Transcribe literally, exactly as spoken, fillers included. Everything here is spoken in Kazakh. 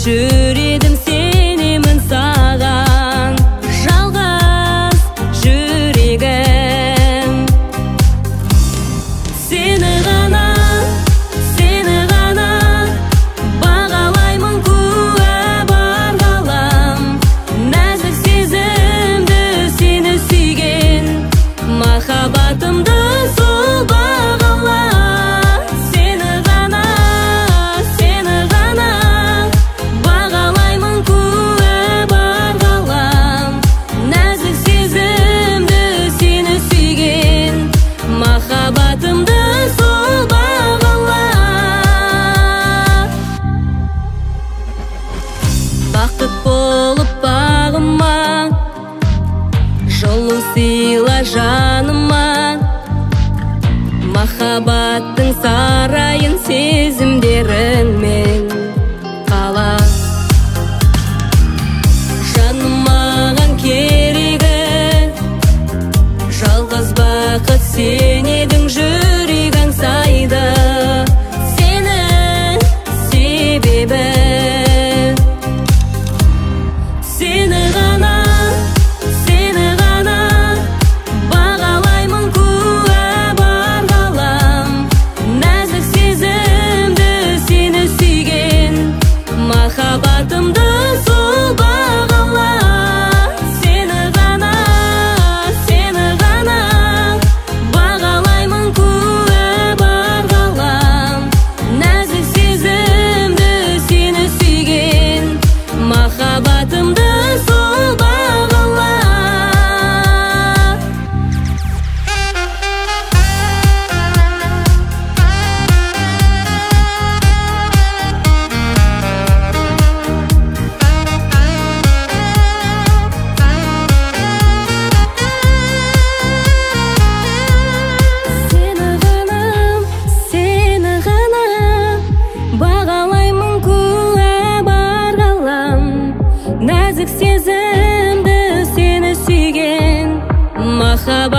жүрегім сенемін саған, жалғыз жүрегім. Сені ғана, сені ғана бағалаймын, куә бар ғалам. Нәзік сезімді сені сүйген, махаббатымды сол бағала. Сені ғана, сені ғана бағалаймын, куә бар ғалам. Нәзік сезімді сені сүйген, махаббатымды сол бағала. Бақыт болып бағыма, жылу сыйла жаныма. Махаббаттың сарайын сезімдеріңмен қала. Жаным маған керегі, жалғыз бақыт сен едің, жүрегің сайды сені себебі. Сені ғана, сені ғана бағалаймын, куә бар ғалам. Нәзік сезімді сені сүйген, махаббатымды сол бағала. Сені ғана, сені ғана бағалаймын, куә бар ғалам. Нәзік сезімді сені сүйген, махаббатымды сол бағала. Сені ғана, сені ғана бағалаймын, куә бар ғалам. Нәзік сезімді сені сүйген, махаббат